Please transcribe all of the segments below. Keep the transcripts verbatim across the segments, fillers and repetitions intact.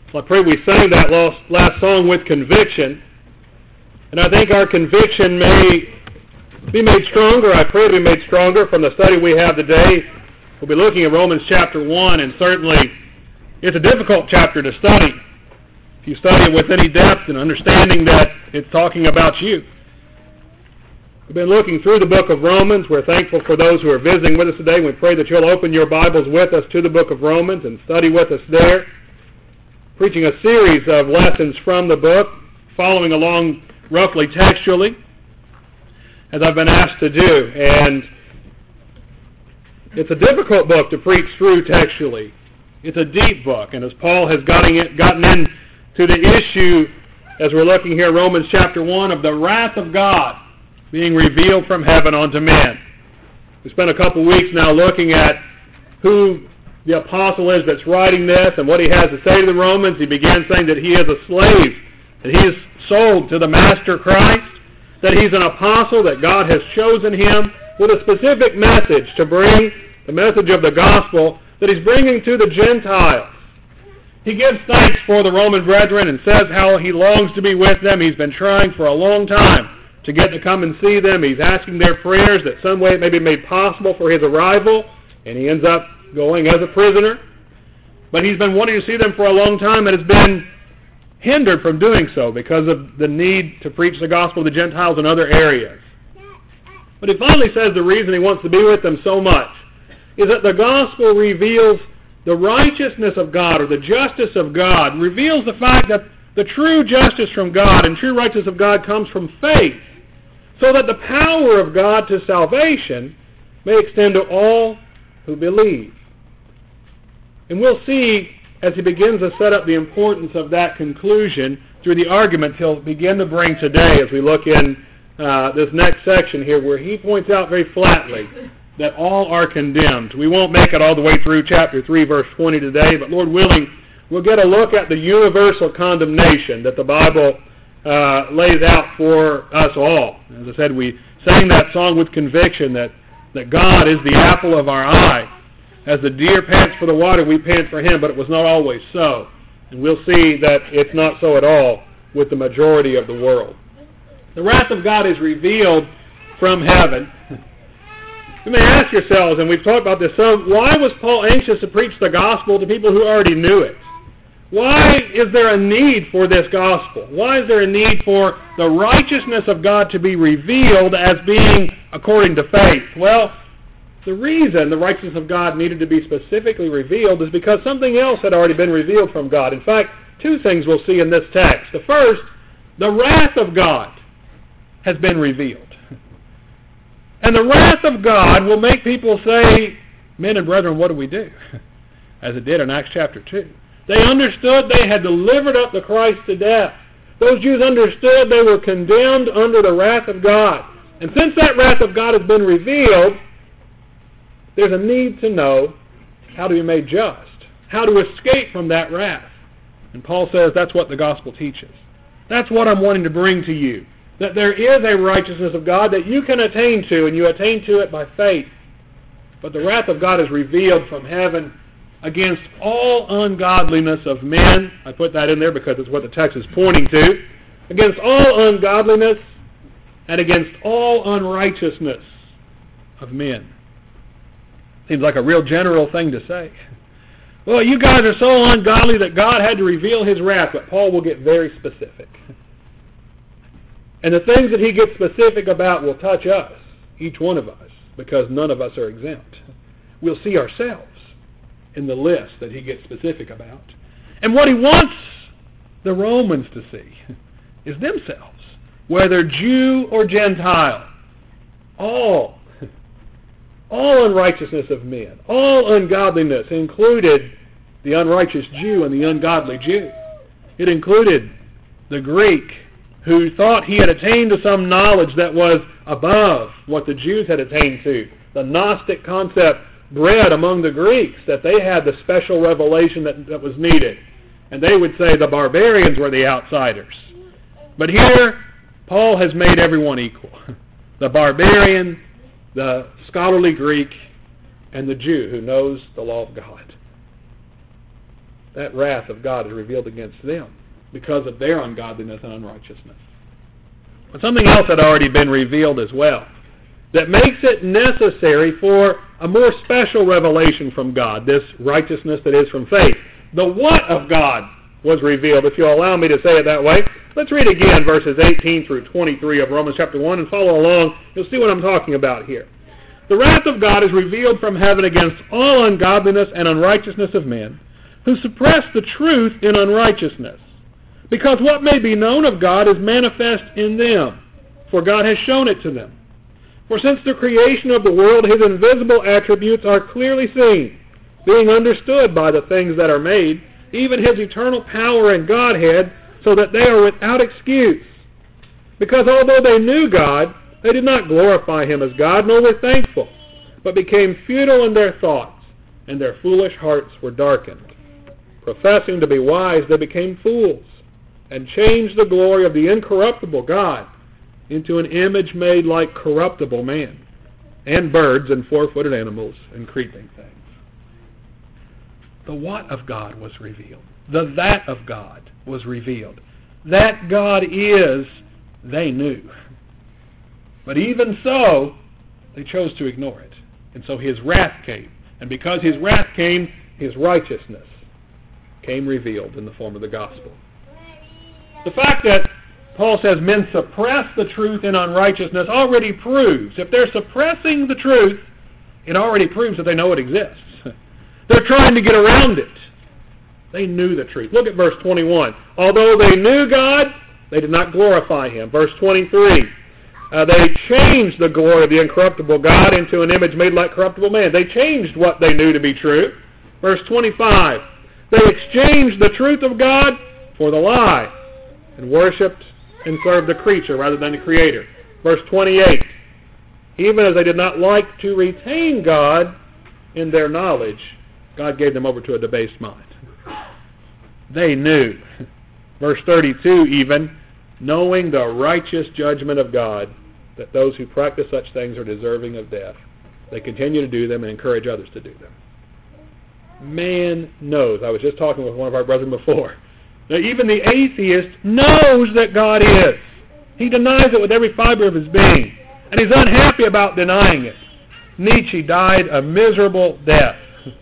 Well, I pray we sang that last, last song with conviction, and I think our conviction may be made stronger. I pray to be made stronger from the study we have today. We'll be looking at Romans chapter one, and certainly it's a difficult chapter to study if you study it with any depth and understanding that it's talking about you. We've been looking through the book of Romans. We're thankful for those who are visiting with us today. We pray that you'll open your Bibles with us to the book of Romans and study with us there. Preaching a series of lessons from the book, following along roughly textually, as I've been asked to do. And it's a difficult book to preach through textually. It's a deep book, and as Paul has gotten, it, gotten into the issue, as we're looking here, Romans chapter one, of the wrath of God being revealed from heaven unto men. We spent a couple weeks now looking at who the apostle is that's writing this and what he has to say to the Romans. He began saying that he is a slave, that he is sold to the Master Christ, that he's an apostle, that God has chosen him with a specific message to bring the message of the gospel that he's bringing to the Gentiles. He gives thanks for the Roman brethren and says how he longs to be with them. He's been trying for a long time to get to come and see them. He's asking their prayers that some way it may be made possible for his arrival, and he ends up going as a prisoner. But he's been wanting to see them for a long time and has been hindered from doing so because of the need to preach the gospel to the Gentiles in other areas. But he finally says the reason he wants to be with them so much is that the gospel reveals the righteousness of God, or the justice of God, reveals the fact that the true justice from God and true righteousness of God comes from faith, so that the power of God to salvation may extend to all who believe. And we'll see as he begins to set up the importance of that conclusion through the arguments he'll begin to bring today as we look in uh, this next section here, where he points out very flatly that all are condemned. We won't make it all the way through chapter three, verse twenty today, but Lord willing, we'll get a look at the universal condemnation that the Bible uh, lays out for us all. As I said, we sang that song with conviction that, that God is the apple of our eye. As the deer pants for the water, we pant for him, but it was not always so. And we'll see that it's not so at all with the majority of the world. The wrath of God is revealed from heaven. You may ask yourselves, and we've talked about this some, why was Paul anxious to preach the gospel to people who already knew it? Why is there a need for this gospel? Why is there a need for the righteousness of God to be revealed as being according to faith? Well, the reason the righteousness of God needed to be specifically revealed is because something else had already been revealed from God. In fact, two things we'll see in this text. The first, the wrath of God has been revealed. And the wrath of God will make people say, men and brethren, what do we do? As it did in Acts chapter two. They understood they had delivered up the Christ to death. Those Jews understood they were condemned under the wrath of God. And since that wrath of God has been revealed, there's a need to know how to be made just, how to escape from that wrath. And Paul says that's what the gospel teaches. That's what I'm wanting to bring to you, that there is a righteousness of God that you can attain to, and you attain to it by faith. But the wrath of God is revealed from heaven against all ungodliness of men. I put that in there because it's what the text is pointing to. Against all ungodliness and against all unrighteousness of men. Seems like a real general thing to say. Well, you guys are so ungodly that God had to reveal his wrath, but Paul will get very specific. And the things that he gets specific about will touch us, each one of us, because none of us are exempt. We'll see ourselves in the list that he gets specific about. And what he wants the Romans to see is themselves, whether Jew or Gentile, all All unrighteousness of men, all ungodliness included the unrighteous Jew and the ungodly Jew. It included the Greek who thought he had attained to some knowledge that was above what the Jews had attained to. The Gnostic concept bred among the Greeks, that they had the special revelation that, that was needed. And they would say the barbarians were the outsiders. But here, Paul has made everyone equal. The barbarian, the scholarly Greek, and the Jew who knows the law of God. that wrath of God is revealed against them because of their ungodliness and unrighteousness. But something else had already been revealed as well that makes it necessary for a more special revelation from God, this righteousness that is from faith. The what of God was revealed, if you'll allow me to say it that way. Let's read again verses eighteen through twenty-three of Romans chapter one and follow along. You'll see what I'm talking about here. The wrath of God is revealed from heaven against all ungodliness and unrighteousness of men, who suppress the truth in unrighteousness. Because what may be known of God is manifest in them, for God has shown it to them. For since the creation of the world, his invisible attributes are clearly seen, being understood by the things that are made, even his eternal power and Godhead, so that they are without excuse. Because although they knew God, they did not glorify him as God, nor were thankful, but became futile in their thoughts, and their foolish hearts were darkened. Professing to be wise, they became fools, and changed the glory of the incorruptible God into an image made like corruptible man, and birds and four-footed animals and creeping things. The what of God was revealed. The that of God was revealed. That God is, they knew. But even so, they chose to ignore it. And so his wrath came. And because his wrath came, his righteousness came revealed in the form of the gospel. The fact that Paul says men suppress the truth in unrighteousness already proves, if they're suppressing the truth, it already proves that they know it exists. They're trying to get around it. They knew the truth. Look at verse twenty-one. Although they knew God, they did not glorify him. Verse twenty-three. Uh, they changed the glory of the incorruptible God into an image made like corruptible man. They changed what they knew to be true. Verse twenty-five. They exchanged the truth of God for the lie and worshipped and served the creature rather than the Creator. Verse twenty-eight. Even as they did not like to retain God in their knowledge, God gave them over to a debased mind. They knew. Verse thirty-two even, knowing the righteous judgment of God, that those who practice such things are deserving of death. They continue to do them and encourage others to do them. Man knows. I was just talking with one of our brethren before. Now, even the atheist knows that God is. He denies it with every fiber of his being. And he's unhappy about denying it. Nietzsche died a miserable death.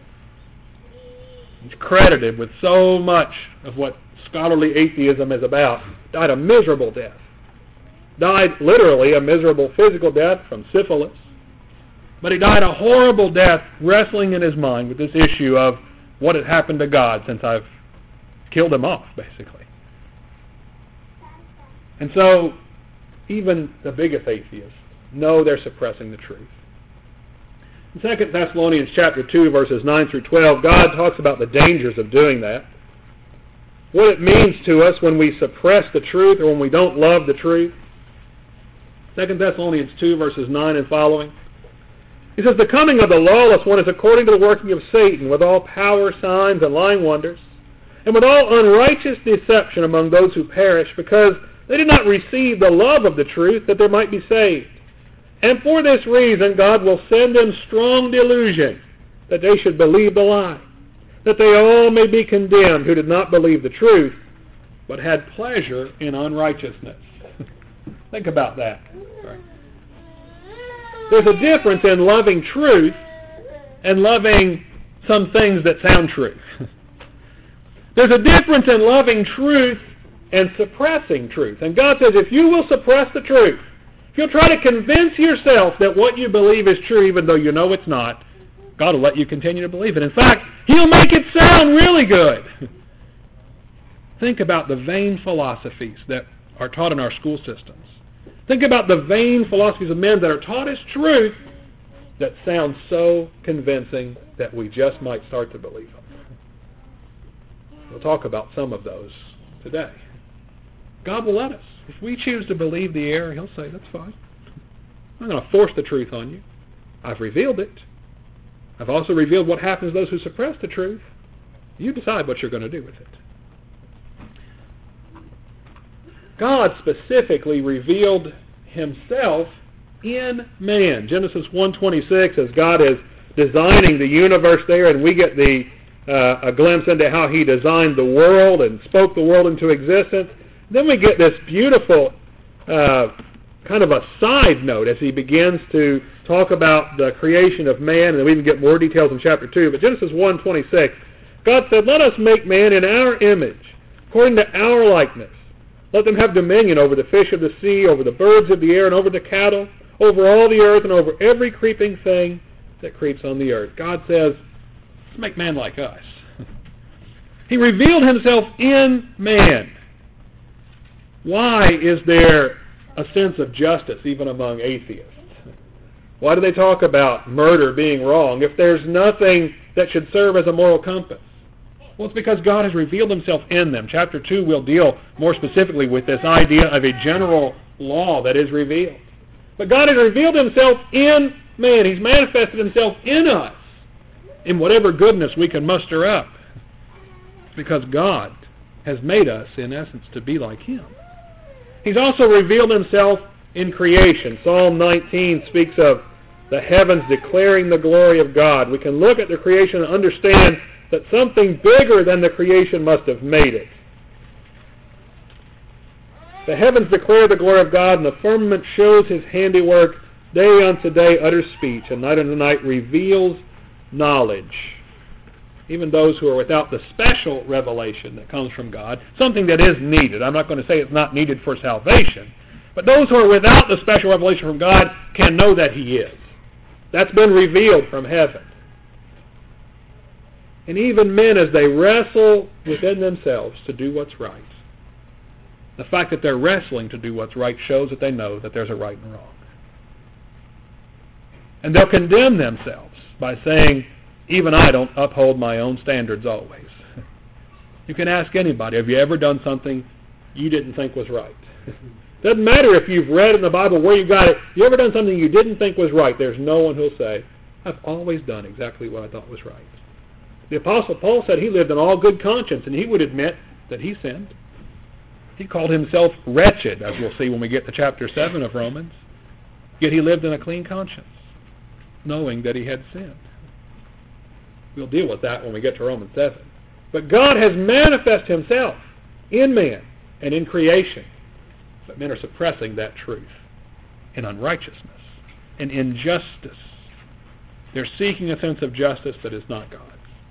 He's credited with so much of what scholarly atheism is about. Died a miserable death. Died literally a miserable physical death from syphilis. But he died a horrible death wrestling in his mind with this issue of what had happened to God since I've killed him off, basically. And so, even the biggest atheists know they're suppressing the truth. In Second Thessalonians chapter two, verses nine through twelve, God talks about the dangers of doing that. What it means to us when we suppress the truth or when we don't love the truth. Second Thessalonians two, verses nine and following. He says, the coming of the lawless one is according to the working of Satan, with all power, signs, and lying wonders, and with all unrighteous deception among those who perish, because they did not receive the love of the truth, that they might be saved. And for this reason God will send them strong delusion, that they should believe the lie, that they all may be condemned who did not believe the truth, but had pleasure in unrighteousness. Think about that. Right. There's a difference in loving truth and loving some things that sound true. There's a difference in loving truth and suppressing truth. And God says, if you will suppress the truth, if you'll try to convince yourself that what you believe is true even though you know it's not, God will let you continue to believe it. In fact, He'll make it sound really good. Think about the vain philosophies that are taught in our school systems. Think about the vain philosophies of men that are taught as truth that sound so convincing that we just might start to believe them. We'll talk about some of those today. God will let us. If we choose to believe the error, He'll say, that's fine. I'm not going to force the truth on you. I've revealed it. I've also revealed what happens to those who suppress the truth. You decide what you're going to do with it. God specifically revealed Himself in man. Genesis one twenty-six, as God is designing the universe there, and we get the uh, a glimpse into how he designed the world and spoke the world into existence. Then we get this beautiful uh, kind of a side note as he begins to talk about the creation of man, and we even get more details in chapter two. But Genesis one twenty-six, God said, "Let us make man in our image, according to our likeness. Let them have dominion over the fish of the sea, over the birds of the air, and over the cattle, over all the earth, and over every creeping thing that creeps on the earth." God says, let's make man like us. He revealed himself in man. Why is there a sense of justice even among atheists? Why do they talk about murder being wrong if there's nothing that should serve as a moral compass? Well, it's because God has revealed himself in them. Chapter two will deal more specifically with this idea of a general law that is revealed. But God has revealed himself in man. He's manifested himself in us in whatever goodness we can muster up. It's because God has made us, in essence, to be like him. He's also revealed himself in creation. Psalm nineteen speaks of the heavens declaring the glory of God. We can look at the creation and understand that something bigger than the creation must have made it. The heavens declare the glory of God, and the firmament shows his handiwork. Day unto day utters speech, and night unto night reveals knowledge. Even those who are without the special revelation that comes from God, something that is needed. I'm not going to say it's not needed for salvation, but those who are without the special revelation from God can know that he is. That's been revealed from heaven. And even men, as they wrestle within themselves to do what's right, the fact that they're wrestling to do what's right shows that they know that there's a right and wrong. And they'll condemn themselves by saying, even I don't uphold my own standards always. You can ask anybody, have you ever done something you didn't think was right? Doesn't matter if you've read in the Bible where you got it. You ever done something you didn't think was right? There's no one who'll say, I've always done exactly what I thought was right. The Apostle Paul said he lived in all good conscience, and he would admit that he sinned. He called himself wretched, as we'll see when we get to chapter seven of Romans. Yet he lived in a clean conscience, knowing that he had sinned. We'll deal with that when we get to Romans seven. But God has manifested himself in man and in creation. But men are suppressing that truth in unrighteousness and injustice. They're seeking a sense of justice that is not God's.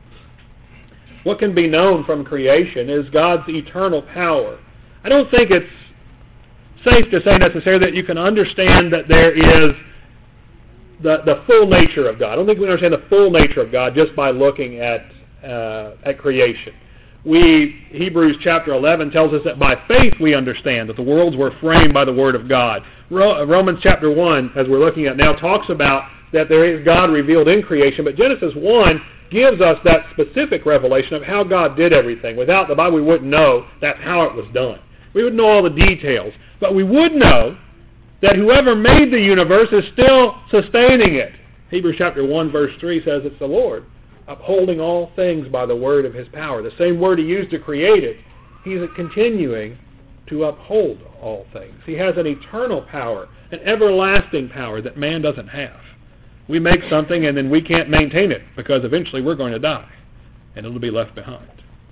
What can be known from creation is God's eternal power. I don't think it's safe to say necessarily that you can understand that there is the, the full nature of God. I don't think we understand the full nature of God just by looking at uh, at creation. We Hebrews chapter eleven tells us that by faith we understand that the worlds were framed by the Word of God. Ro- Romans chapter one, as we're looking at now, talks about that there is God revealed in creation, but Genesis one gives us that specific revelation of how God did everything. Without the Bible, we wouldn't know that's how it was done. We wouldn't know all the details, but we would know that whoever made the universe is still sustaining it. Hebrews chapter one verse three says it's the Lord, upholding all things by the word of his power. The same word he used to create it, he's continuing to uphold all things. He has an eternal power, an everlasting power that man doesn't have. We make something and then we can't maintain it because eventually we're going to die and it'll be left behind.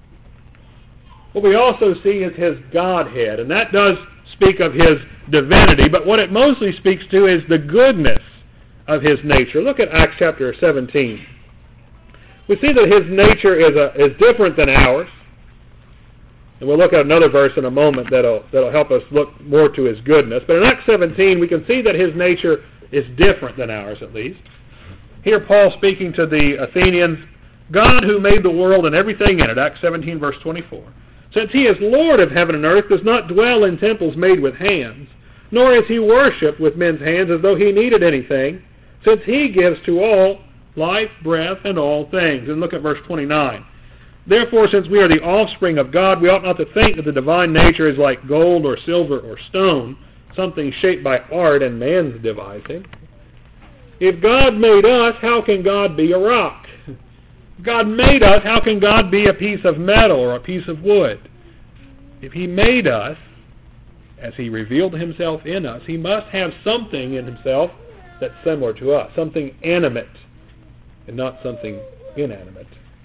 What we also see is his Godhead, and that does speak of his divinity, but what it mostly speaks to is the goodness of his nature. Look at Acts chapter seventeen. We see that his nature is a, is different than ours. And we'll look at another verse in a moment that'll, that'll help us look more to his goodness. But in Acts seventeen, we can see that his nature is different than ours, at least. Here Paul speaking to the Athenians, God who made the world and everything in it, Acts seventeen, verse twenty-four, since he is Lord of heaven and earth, does not dwell in temples made with hands, nor is he worshipped with men's hands as though he needed anything, since he gives to all life, breath, and all things. And look at verse twenty-nine. Therefore, since we are the offspring of God, we ought not to think that the divine nature is like gold or silver or stone, something shaped by art and man's devising. If God made us, how can God be a rock? If God made us, how can God be a piece of metal or a piece of wood? If he made us, as he revealed himself in us, he must have something in himself that's similar to us, something animate and not something inanimate.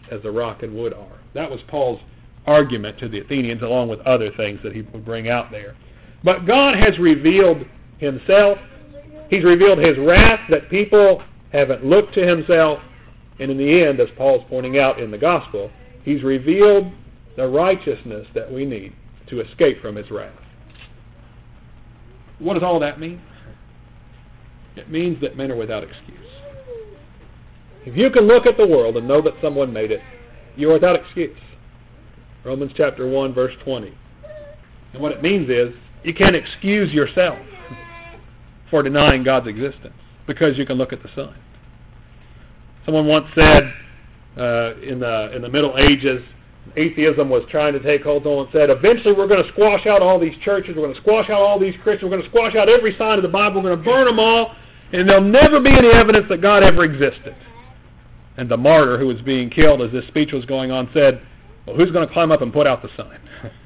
as the rock and wood are. That was Paul's argument to the Athenians, along with other things that he would bring out there. But God has revealed himself. He's revealed his wrath that people haven't looked to himself. And in the end, as Paul's pointing out in the gospel, he's revealed the righteousness that we need to escape from his wrath. What does all that mean? It means that men are without excuse. If you can look at the world and know that someone made it, you're without excuse. Romans chapter one, verse twenty. And what it means is, you can't excuse yourself for denying God's existence because you can look at the sun. Someone once said uh, in the in the Middle Ages, atheism was trying to take hold on and said, eventually we're going to squash out all these churches, we're going to squash out all these Christians, we're going to squash out every sign of the Bible, we're going to burn them all, and there'll never be any evidence that God ever existed. And the martyr who was being killed as this speech was going on said, well, who's going to climb up and put out the sign?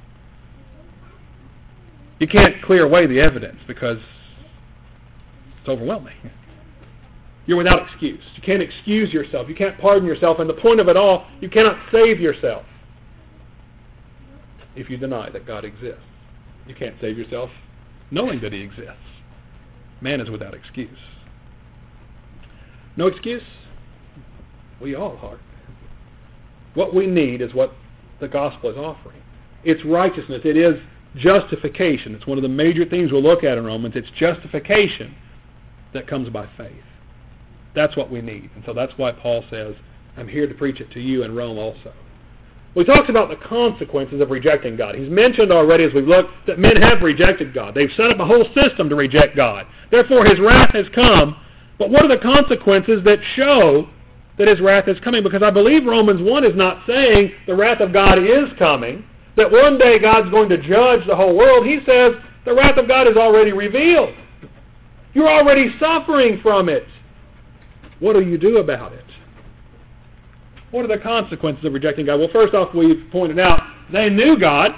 You can't clear away the evidence because it's overwhelming. You're without excuse. You can't excuse yourself. You can't pardon yourself. And the point of it all, you cannot save yourself if you deny that God exists. You can't save yourself knowing that he exists. Man is without excuse. No excuse? We all are. What we need is what the gospel is offering. It's righteousness. It is justification. It's one of the major things we'll look at in Romans. It's justification that comes by faith. That's what we need. And so that's why Paul says, I'm here to preach it to you in Rome also. We talked about the consequences of rejecting God. He's mentioned already as we've looked that men have rejected God. They've set up a whole system to reject God. Therefore his wrath has come. But what are the consequences that show that his wrath is coming? Because I believe Romans one is not saying the wrath of God is coming, that one day God's going to judge the whole world. He says the wrath of God is already revealed. You're already suffering from it. What do you do about it? What are the consequences of rejecting God? Well, first off, we've pointed out they knew God.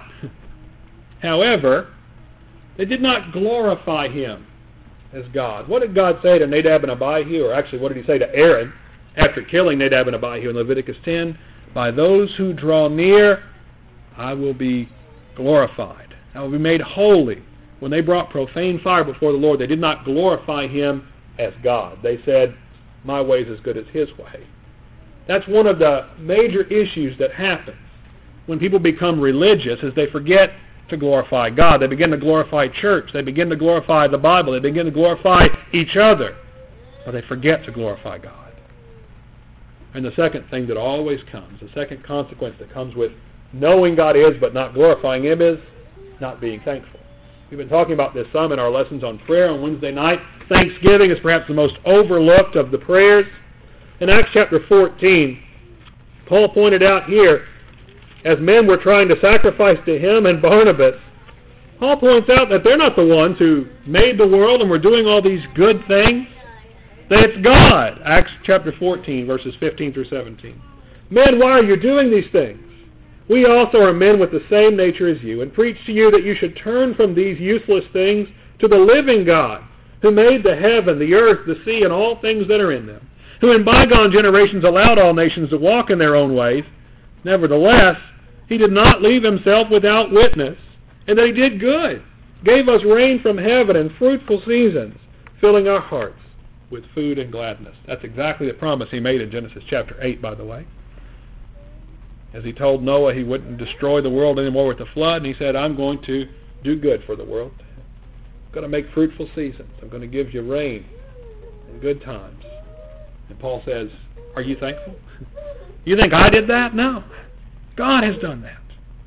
However, they did not glorify him as God. What did God say to Nadab and Abihu? Or actually, what did he say to Aaron after killing Nadab and Abihu in Leviticus ten? By those who draw near, I will be glorified. I will be made holy. When they brought profane fire before the Lord, they did not glorify him as God. They said, my way is as good as his way. That's one of the major issues that happens when people become religious, is they forget to glorify God. They begin to glorify church. They begin to glorify the Bible. They begin to glorify each other. But they forget to glorify God. And the second thing that always comes, the second consequence that comes with knowing God is but not glorifying him, is not being thankful. We've been talking about this some in our lessons on prayer on Wednesday night. Thanksgiving is perhaps the most overlooked of the prayers. In Acts chapter fourteen, Paul pointed out here, as men were trying to sacrifice to him and Barnabas, Paul points out that they're not the ones who made the world and were doing all these good things. That it's God. Acts chapter fourteen, verses fifteen through seventeen. Men, why are you doing these things? We also are men with the same nature as you, and preach to you that you should turn from these useless things to the living God, who made the heaven, the earth, the sea, and all things that are in them, who in bygone generations allowed all nations to walk in their own ways. Nevertheless, he did not leave himself without witness, and that he did good, gave us rain from heaven and fruitful seasons, filling our hearts with food and gladness. That's exactly the promise he made in Genesis chapter eight, by the way. As he told Noah he wouldn't destroy the world anymore with the flood, and he said, I'm going to do good for the world. I'm going to make fruitful seasons. I'm going to give you rain and good times. And Paul says, are you thankful? You think I did that? No. God has done that.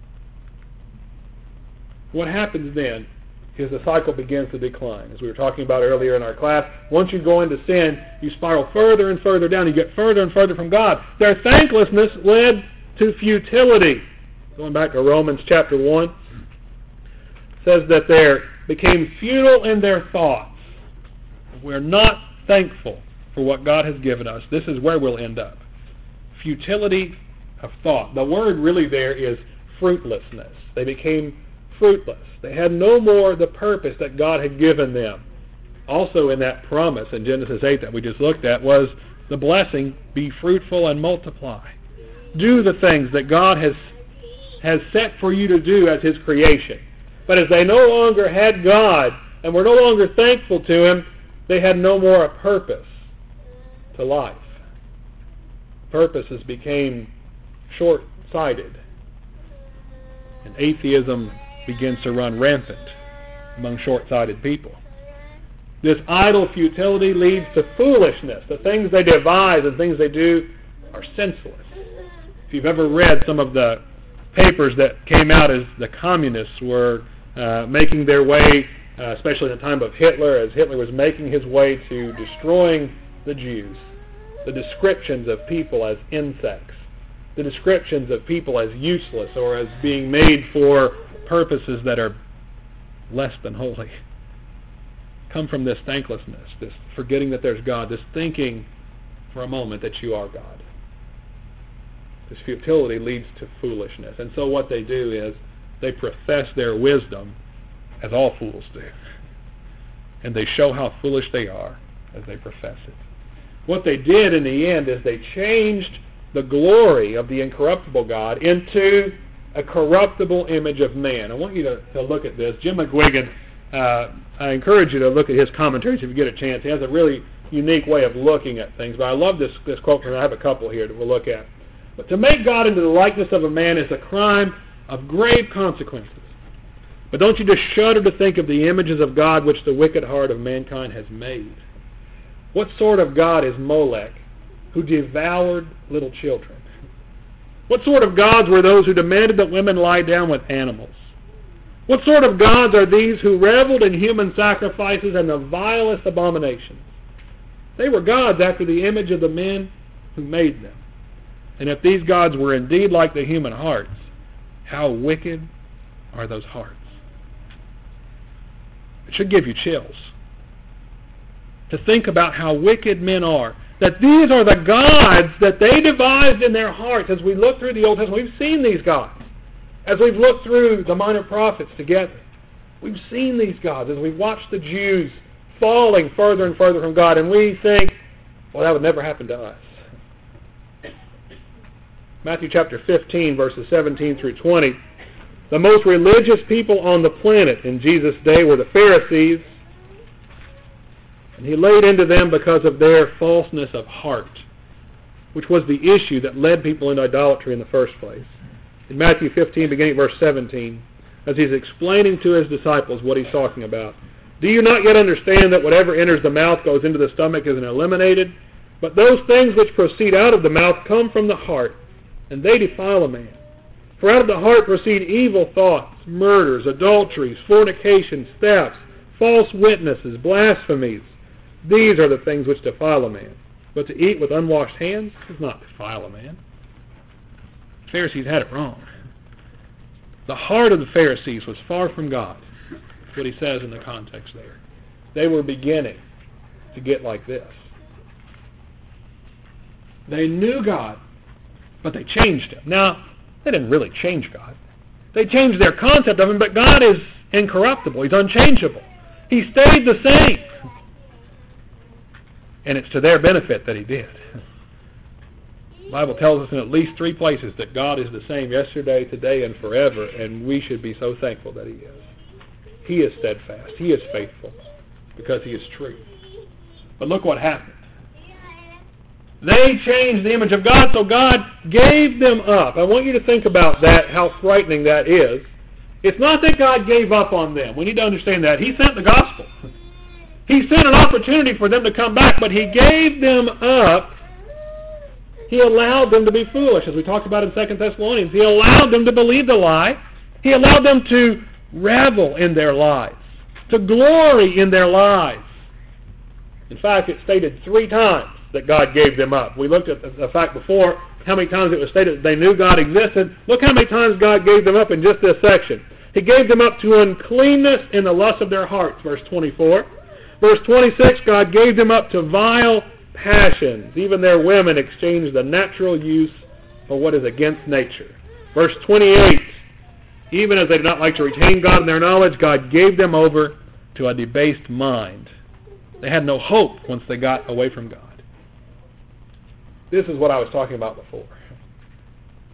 What happens then is the cycle begins to decline. As we were talking about earlier in our class, once you go into sin, you spiral further and further down. You get further and further from God. Their thanklessness led to futility. Going back to Romans chapter one, says that they became futile in their thoughts. We're not thankful for what God has given us. This is where we'll end up. Futility of thought. The word really there is fruitlessness. They became fruitless. They had no more the purpose that God had given them. Also in that promise in Genesis eight that we just looked at was the blessing, be fruitful and multiply. do the things that God has has set for you to do as His creation. But as they no longer had God and were no longer thankful to Him, they had no more a purpose to life. Purposes became short-sighted, and atheism begins to run rampant among short-sighted people. This idle futility leads to foolishness. The things they devise and things they do are senseless. If you've ever read some of the papers that came out as the communists were uh, making their way, uh, especially in the time of Hitler, as Hitler was making his way to destroying the Jews, the descriptions of people as insects, the descriptions of people as useless or as being made for purposes that are less than holy, come from this thanklessness, this forgetting that there's God, this thinking for a moment that you are God. This futility leads to foolishness. And so what they do is they profess their wisdom, as all fools do. And they show how foolish they are as they profess it. What they did in the end is they changed the glory of the incorruptible God into a corruptible image of man. I want you to, to look at this. Jim McGuigan, uh, I encourage you to look at his commentaries if you get a chance. He has a really unique way of looking at things. But I love this, this quote, and I have a couple here that we'll look at. But to make God into the likeness of a man is a crime of grave consequences. But don't you just shudder to think of the images of God which the wicked heart of mankind has made? What sort of God is Molech, who devoured little children? What sort of gods were those who demanded that women lie down with animals? What sort of gods are these who reveled in human sacrifices and the vilest abominations? They were gods after the image of the men who made them. And if these gods were indeed like the human hearts, how wicked are those hearts? It should give you chills to think about how wicked men are. That these are the gods that they devised in their hearts. As we look through the Old Testament, we've seen these gods. As we've looked through the minor prophets together, we've seen these gods. As we've watched the Jews falling further and further from God, and we think, well, that would never happen to us. Matthew chapter fifteen, verses seventeen through twenty. The most religious people on the planet in Jesus' day were the Pharisees, and He laid into them because of their falseness of heart, which was the issue that led people into idolatry in the first place. In Matthew fifteen, beginning at verse seventeen, as He's explaining to His disciples what He's talking about, do you not yet understand that whatever enters the mouth goes into the stomach and is eliminated? But those things which proceed out of the mouth come from the heart, and they defile a man. For out of the heart proceed evil thoughts, murders, adulteries, fornications, thefts, false witnesses, blasphemies. These are the things which defile a man. But to eat with unwashed hands does not defile a man. The Pharisees had it wrong. The heart of the Pharisees was far from God. That's what he says in the context there. They were beginning to get like this. They knew God, but they changed Him. Now, they didn't really change God. They changed their concept of Him, but God is incorruptible. He's unchangeable. He stayed the same. And it's to their benefit that He did. The Bible tells us in at least three places that God is the same yesterday, today, and forever, and we should be so thankful that He is. He is steadfast. He is faithful because He is true. But look what happened. They changed the image of God, so God gave them up. I want you to think about that, how frightening that is. It's not that God gave up on them. We need to understand that. He sent the gospel. He sent an opportunity for them to come back, but He gave them up. He allowed them to be foolish, as we talked about in Second Thessalonians. He allowed them to believe the lie. He allowed them to revel in their lies, to glory in their lies. In fact, it's stated three times that God gave them up. We looked at the fact before, how many times it was stated that they knew God existed. Look how many times God gave them up in just this section. He gave them up to uncleanness in the lust of their hearts, verse twenty-four. Verse twenty-six, God gave them up to vile passions. Even their women exchanged the natural use for what is against nature. Verse twenty-eight, even as they did not like to retain God in their knowledge, God gave them over to a debased mind. They had no hope once they got away from God. This is what I was talking about before.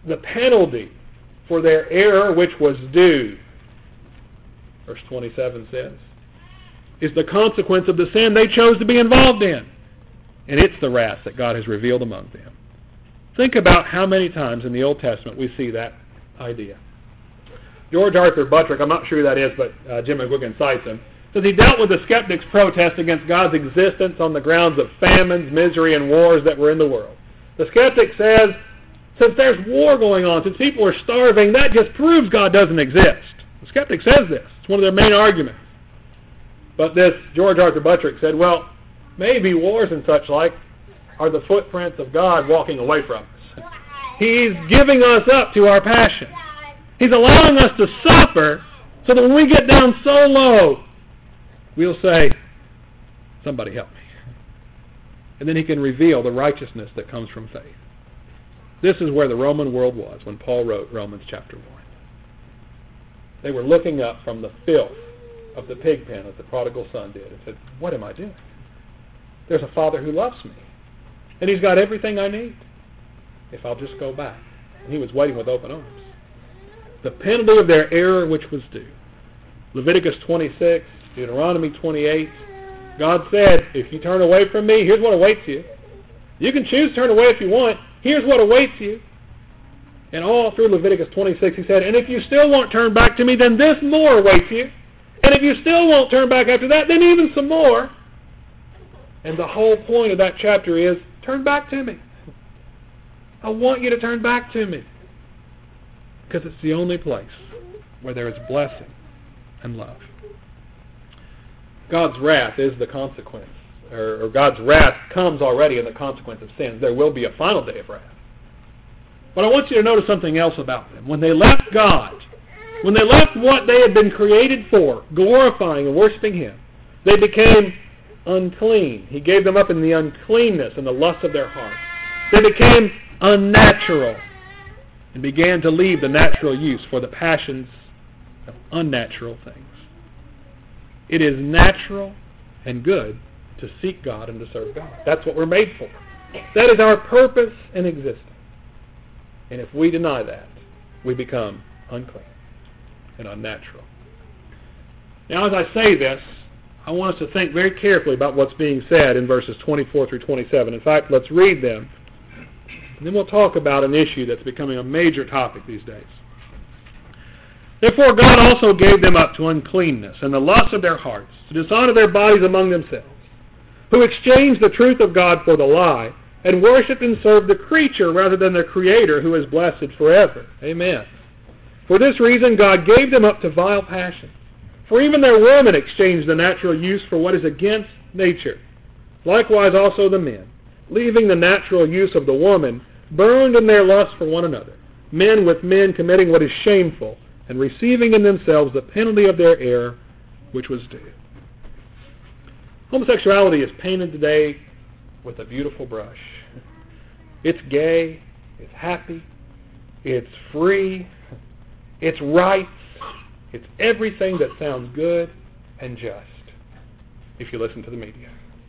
the penalty for their error which was due, verse twenty-seven says, is the consequence of the sin they chose to be involved in. And it's the wrath that God has revealed among them. Think about how many times in the Old Testament we see that idea. George Arthur Buttrick, I'm not sure who that is, but uh, Jim McGuigan cites him, says he dealt with the skeptics' protest against God's existence on the grounds of famines, misery, and wars that were in the world. The skeptic says, since there's war going on, since people are starving, that just proves God doesn't exist. The skeptic says this. It's one of their main arguments. But this George Arthur Buttrick said, well, maybe wars and such like are the footprints of God walking away from us. He's giving us up to our passion. He's allowing us to suffer so that when we get down so low, we'll say, somebody help me. And then he can reveal the righteousness that comes from faith. This is where the Roman world was when Paul wrote Romans chapter one. They were looking up from the filth of the pig pen as the prodigal son did and said, what am I doing? There's a Father who loves me, and He's got everything I need if I'll just go back. And He was waiting with open arms. The penalty of their error which was due. Leviticus twenty-six, Deuteronomy twenty-eight. God said, if you turn away from me, here's what awaits you. You can choose to turn away if you want. Here's what awaits you. And all through Leviticus twenty-six, He said, and if you still won't turn back to me, then this more awaits you. And if you still won't turn back after that, then even some more. And the whole point of that chapter is, turn back to me. I want you to turn back to me. Because it's the only place where there is blessing and love. God's wrath is the consequence, or, or God's wrath comes already in the consequence of sins. There will be a final day of wrath. But I want you to notice something else about them. When they left God, when they left what they had been created for, glorifying and worshiping Him, they became unclean. He gave them up in the uncleanness and the lust of their hearts. They became unnatural and began to leave the natural use for the passions of unnatural things. It is natural and good to seek God and to serve God. That's what we're made for. That is our purpose in existence. And if we deny that, we become unclean and unnatural. Now, as I say this, I want us to think very carefully about what's being said in verses twenty-four through twenty-seven. In fact, let's read them, and then we'll talk about an issue that's becoming a major topic these days. Therefore God also gave them up to uncleanness and the lust of their hearts, to dishonor their bodies among themselves, who exchanged the truth of God for the lie, and worshipped and served the creature rather than the Creator, who is blessed forever. Amen. For this reason God gave them up to vile passions. For even their women exchanged the natural use for what is against nature. Likewise also the men, leaving the natural use of the woman, burned in their lust for one another, men with men committing what is shameful, and receiving in themselves the penalty of their error, which was due. Homosexuality is painted today with a beautiful brush. It's gay, it's happy, it's free, it's right, it's everything that sounds good and just, if you listen to the media.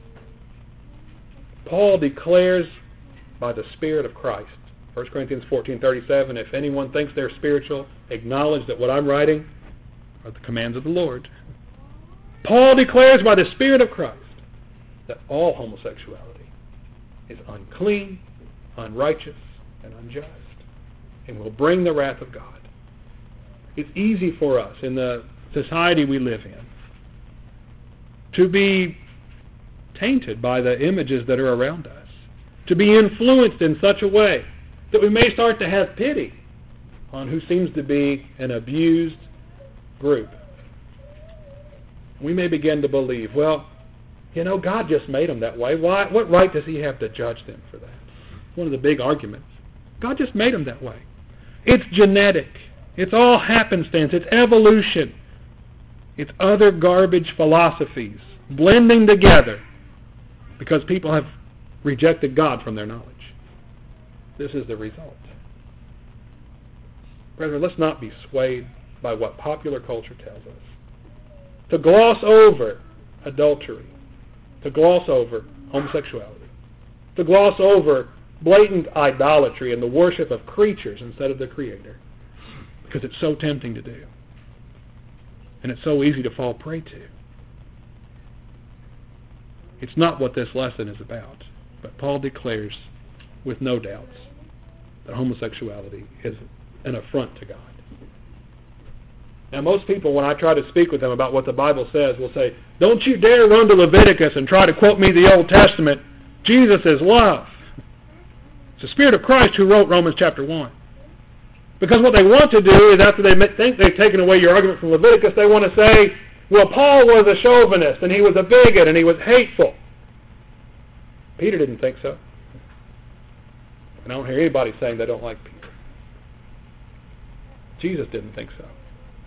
Paul declares by the Spirit of Christ, First Corinthians fourteen thirty-seven, if anyone thinks they're spiritual, acknowledge that what I'm writing are the commands of the Lord. Paul declares by the Spirit of Christ that all homosexuality is unclean, unrighteous, and unjust, and will bring the wrath of God. It's easy for us in the society we live in to be tainted by the images that are around us, to be influenced in such a way that we may start to have pity on who seems to be an abused group. We may begin to believe, well, you know, God just made them that way. Why? What right does He have to judge them for that? One of the big arguments. God just made them that way. It's genetic. It's all happenstance. It's evolution. It's other garbage philosophies blending together because people have rejected God from their knowledge. This is the result. Brethren, let's not be swayed by what popular culture tells us. To gloss over adultery, to gloss over homosexuality, to gloss over blatant idolatry and the worship of creatures instead of the Creator. Because it's so tempting to do. And it's so easy to fall prey to. It's not what this lesson is about. But Paul declares with no doubts that homosexuality is an affront to God. Now most people, when I try to speak with them about what the Bible says, will say, don't you dare run to Leviticus and try to quote me the Old Testament. Jesus is love. It's the Spirit of Christ who wrote Romans chapter one. Because what they want to do is after they think they've taken away your argument from Leviticus, they want to say, well, Paul was a chauvinist, and he was a bigot, and he was hateful. Peter didn't think so. And I don't hear anybody saying they don't like Peter. Jesus didn't think so.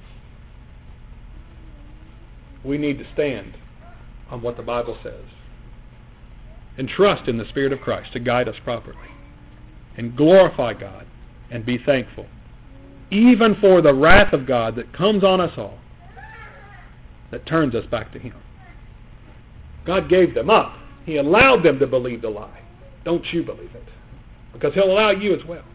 We need to stand on what the Bible says and trust in the Spirit of Christ to guide us properly and glorify God and be thankful, even for the wrath of God that comes on us all, that turns us back to Him. God gave them up. He allowed them to believe the lie. Don't you believe it, because He'll allow you as well.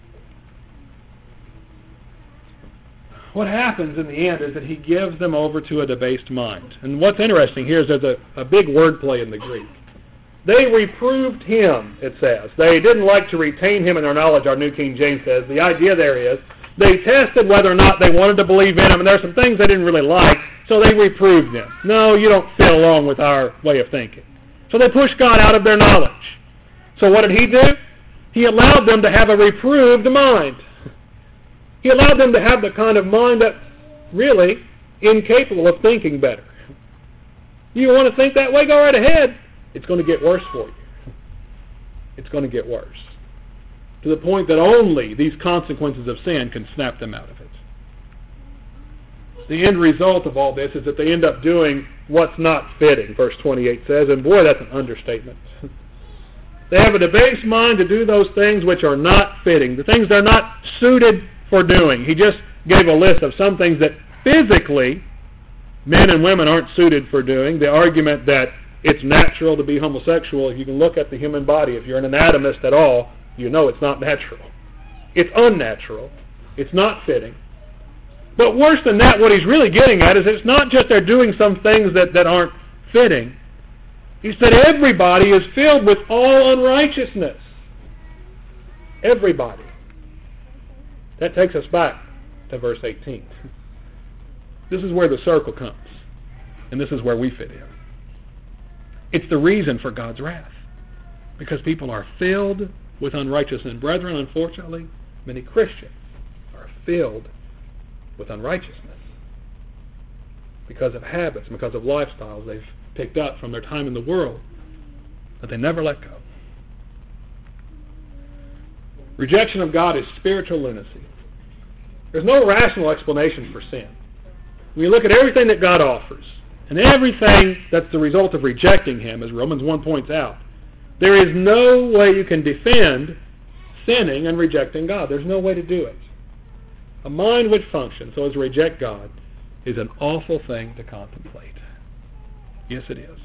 What happens in the end is that He gives them over to a debased mind. And what's interesting here is there's a, a big wordplay in the Greek. They reproved Him, it says. They didn't like to retain Him in their knowledge, our New King James says. The idea there is they tested whether or not they wanted to believe in Him, and there are some things they didn't really like, so they reproved Him. No, you don't fit along with our way of thinking. So they pushed God out of their knowledge. So what did He do? He allowed them to have a reproved mind. He allowed them to have the kind of mind that's really incapable of thinking better. You want to think that way? Go right ahead. It's going to get worse for you. It's going to get worse. To the point that only these consequences of sin can snap them out of it. The end result of all this is that they end up doing what's not fitting, verse twenty-eight says, and boy, that's an understatement. They have a debased mind to do those things which are not fitting, the things they're not suited for doing. He just gave a list of some things that physically men and women aren't suited for doing. The argument that it's natural to be homosexual, if you can look at the human body, if you're an anatomist at all, you know it's not natural. It's unnatural. It's not fitting. But worse than that, what he's really getting at is it's not just they're doing some things that, that aren't fitting. He said everybody is filled with all unrighteousness. Everybody. That takes us back to verse eighteen. This is where the circle comes. And this is where we fit in. It's the reason for God's wrath. Because people are filled with unrighteousness. And brethren, unfortunately, many Christians are filled with unrighteousness. Because of habits, because of lifestyles they've picked up from their time in the world that they never let go. Rejection of God is spiritual lunacy. There's no rational explanation for sin. When you look at everything that God offers, and everything that's the result of rejecting Him, as Romans one points out, there is no way you can defend sinning and rejecting God. There's no way to do it. A mind which functions so as to reject God is an awful thing to contemplate. Yes, it is.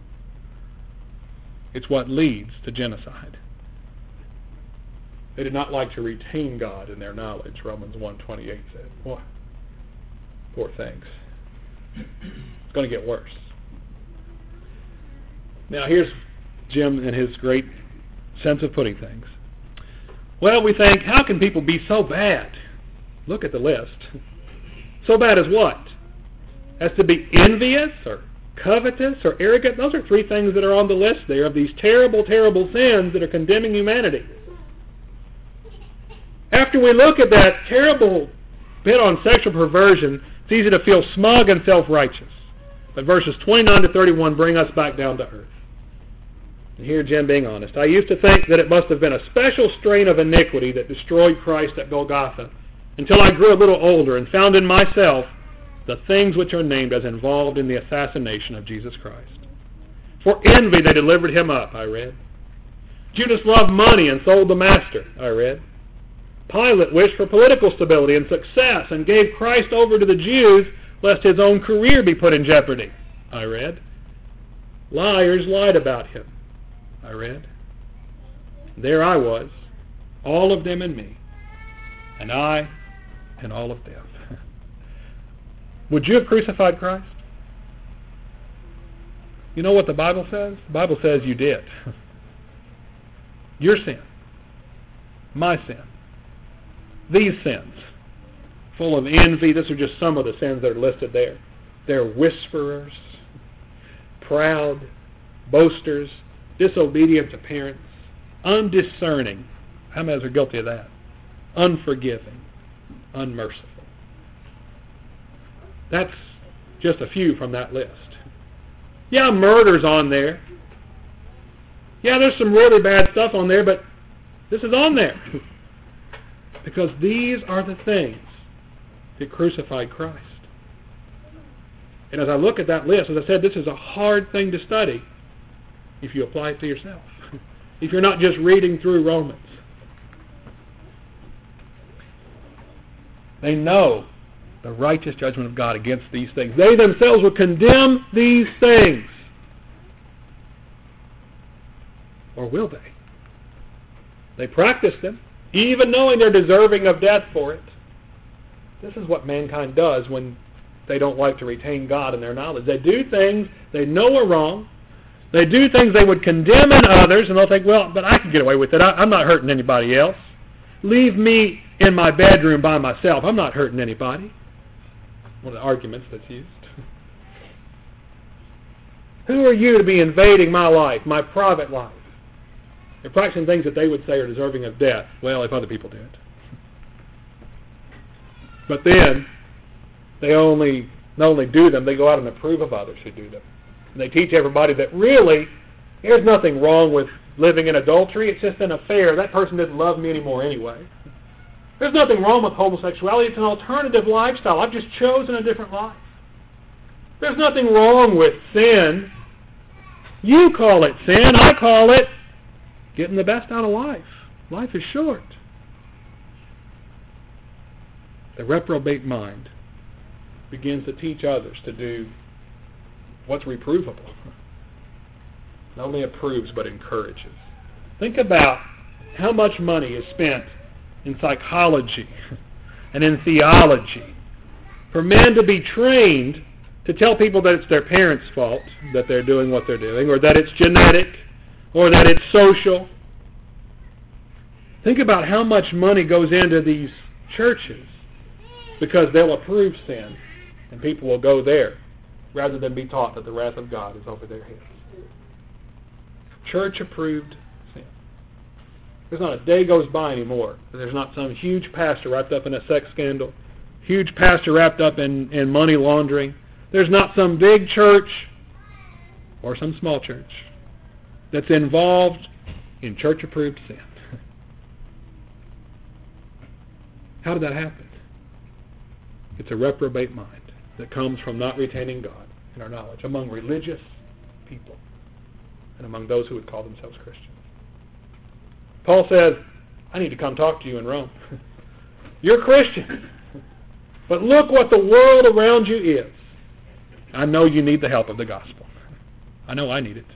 It's what leads to genocide. They did not like to retain God in their knowledge, Romans one twenty-eight said. Boy, poor things. It's going to get worse. Now here's Jim and his great sense of putting things. Well, we think, how can people be so bad? Look at the list. So bad as what? As to be envious or covetous or arrogant? Those are three things that are on the list there of these terrible, terrible sins that are condemning humanity. After we look at that terrible bit on sexual perversion, it's easy to feel smug and self-righteous. But verses twenty-nine to thirty-one bring us back down to earth. And here, Jim being honest, I used to think that it must have been a special strain of iniquity that destroyed Christ at Golgotha, until I grew a little older and found in myself the things which are named as involved in the assassination of Jesus Christ. For envy they delivered Him up, I read. Judas loved money and sold the Master, I read. Pilate wished for political stability and success and gave Christ over to the Jews lest His own career be put in jeopardy, I read. Liars lied about Him, I read. There I was, all of them and me, and I and all of them. Would you have crucified Christ? You know what the Bible says? The Bible says you did. Your sin, my sin, these sins, full of envy. These are just some of the sins that are listed there. They're whisperers, proud, boasters, disobedient to parents, undiscerning. How many of us are guilty of that? Unforgiving, unmerciful. That's just a few from that list. Yeah, murder's on there. Yeah, there's some really bad stuff on there, but this is on there. Because these are the things that crucified Christ. And as I look at that list, as I said, this is a hard thing to study if you apply it to yourself. If you're not just reading through Romans. They know the righteous judgment of God against these things. They themselves will condemn these things. Or will they? They practice them, even knowing they're deserving of death for it. This is what mankind does when they don't like to retain God in their knowledge. They do things they know are wrong. They do things they would condemn in others, and they'll think, well, but I can get away with it. I, I'm not hurting anybody else. Leave me in my bedroom by myself. I'm not hurting anybody. One of the arguments that's used. Who are you to be invading my life, my private life? They're practicing things that they would say are deserving of death. Well, if other people do it. But then, they only not only do them, they go out and approve of others who do them. And they teach everybody that really, there's nothing wrong with living in adultery. It's just an affair. That person doesn't love me anymore anyway. There's nothing wrong with homosexuality. It's an alternative lifestyle. I've just chosen a different life. There's nothing wrong with sin. You call it sin. I call it getting the best out of life. Life is short. The reprobate mind begins to teach others to do what's reprovable. Not only approves, but encourages. Think about how much money is spent in psychology and in theology for men to be trained to tell people that it's their parents' fault that they're doing what they're doing, or that it's genetic, or that it's social. Think about how much money goes into these churches because they'll approve sin, and people will go there rather than be taught that the wrath of God is over their heads. Church-approved sin. There's not a day goes by anymore that there's not some huge pastor wrapped up in a sex scandal, huge pastor wrapped up in, in money laundering. There's not some big church or some small church that's involved in church-approved sin. How did that happen? It's a reprobate mind that comes from not retaining God in our knowledge among religious people and among those who would call themselves Christians. Paul says, I need to come talk to you in Rome. You're Christian, but look what the world around you is. I know you need the help of the gospel. I know I need it.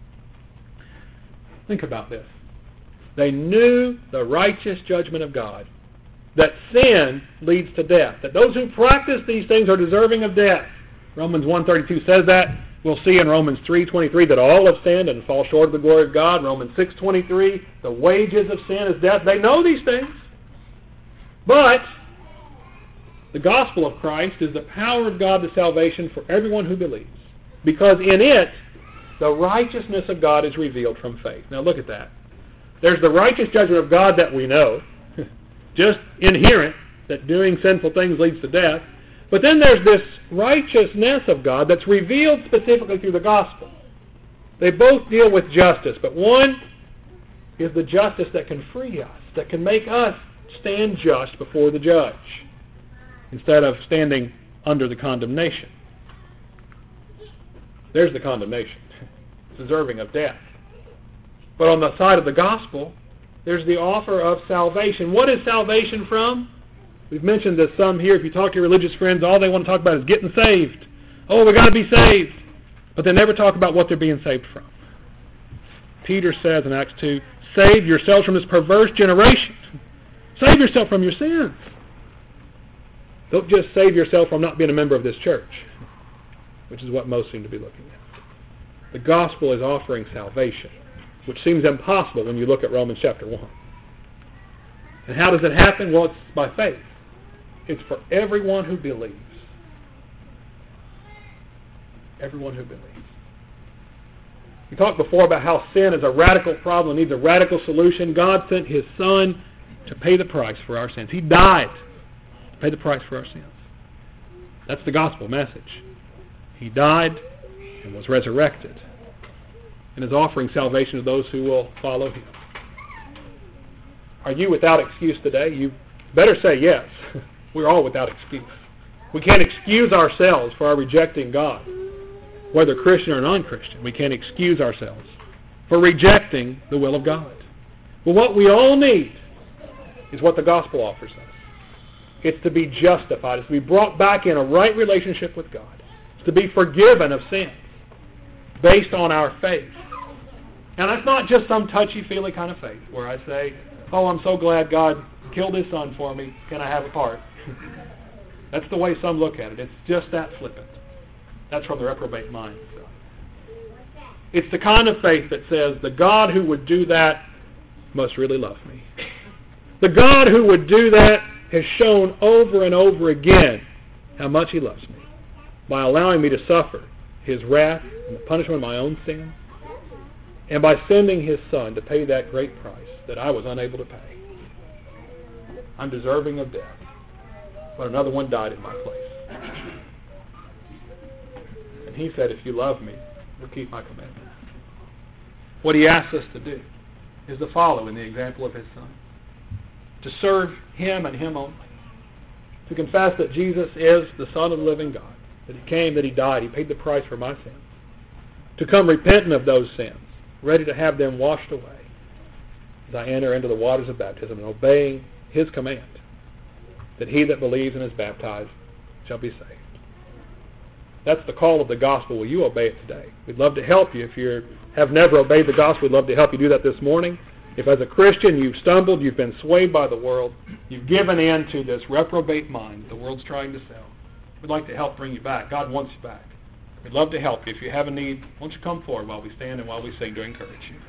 Think about this. They knew the righteous judgment of God, that sin leads to death, that those who practice these things are deserving of death. Romans one thirty-two says that. We'll see in Romans three twenty-three that all have sinned and fall short of the glory of God. Romans six twenty-three, the wages of sin is death. They know these things. But the gospel of Christ is the power of God to salvation for everyone who believes, because in it, the righteousness of God is revealed from faith. Now look at that. There's the righteous judgment of God that we know, just inherent, that doing sinful things leads to death. But then there's this righteousness of God that's revealed specifically through the gospel. They both deal with justice, but one is the justice that can free us, that can make us stand just before the judge, instead of standing under the condemnation. There's the condemnation. It's deserving of death. But on the side of the gospel, there's the offer of salvation. What is salvation from? We've mentioned this some here. If you talk to your religious friends, all they want to talk about is getting saved. Oh, we've got to be saved. But they never talk about what they're being saved from. Peter says in Acts two, save yourselves from this perverse generation. Save yourself from your sins. Don't just save yourself from not being a member of this church, which is what most seem to be looking at. The gospel is offering salvation, which seems impossible when you look at Romans chapter one. And how does it happen? Well, it's by faith. It's for everyone who believes. Everyone who believes. We talked before about how sin is a radical problem, needs a radical solution. God sent His Son to pay the price for our sins. He died to pay the price for our sins. That's the gospel message. He died and was resurrected and is offering salvation to those who will follow Him. Are you without excuse today? You better say yes. We're all without excuse. We can't excuse ourselves for our rejecting God, whether Christian or non-Christian. We can't excuse ourselves for rejecting the will of God. But what we all need is what the gospel offers us. It's to be justified. It's to be brought back in a right relationship with God. It's to be forgiven of sins based on our faith. And that's not just some touchy-feely kind of faith where I say, oh, I'm so glad God killed His Son for me. Can I have a part? That's the way some look at it. It's just that flippant. That's from the reprobate mind. It's the kind of faith that says, the God who would do that must really love me. The God who would do that has shown over and over again how much He loves me by allowing me to suffer His wrath and the punishment of my own sin, and by sending His Son to pay that great price that I was unable to pay. I'm deserving of death, but another one died in my place. And He said, if you love me, you'll keep my commandments. What He asks us to do is to follow in the example of His Son, to serve Him and Him only, to confess that Jesus is the Son of the living God, that He came, that He died, He paid the price for my sins, to come repentant of those sins, ready to have them washed away as I enter into the waters of baptism and obeying His command that he that believes and is baptized shall be saved. That's the call of the gospel. Will you obey it today? We'd love to help you. If you have never obeyed the gospel, we'd love to help you do that this morning. If as a Christian you've stumbled, you've been swayed by the world, you've given in to this reprobate mind the world's trying to sell, we'd like to help bring you back. God wants you back. We'd love to help you. If you have a need, won't you come forward while we stand and while we sing to encourage you.